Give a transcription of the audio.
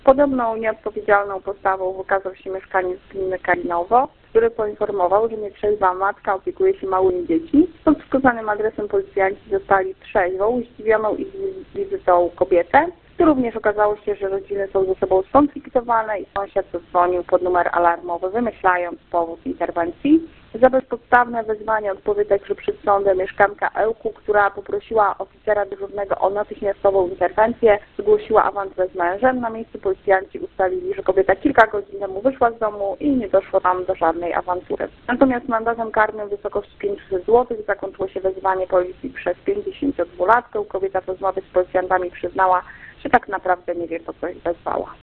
Podobną nieodpowiedzialną postawą wykazał się mieszkaniec gminy Kalinowo, który poinformował, że nietrzeźwa matka opiekuje się małymi dziećmi. Pod wskazanym adresem policjanci zostali trzeźwą, zdziwioną ich wizytą kobietę. Tu również okazało się, że rodziny są ze sobą skonfliktowane i sąsiad zadzwonił pod numer alarmowy, wymyślając powód interwencji. Za bezpodstawne wezwanie odpowiadać przed sądem mieszkanka Ełku, która poprosiła oficera dyżurnego o natychmiastową interwencję, zgłosiła awans z mężem. Na miejscu policjanci ustalili, że kobieta kilka godzin temu wyszła z domu i nie doszło tam do żadnej awantury. Natomiast mandatem karnym w wysokości 500 zł zakończyło się wezwanie policji przez 52-latkę. Kobieta w rozmowie z policjantami przyznała, że tak naprawdę nie wie, po co ich wezwała.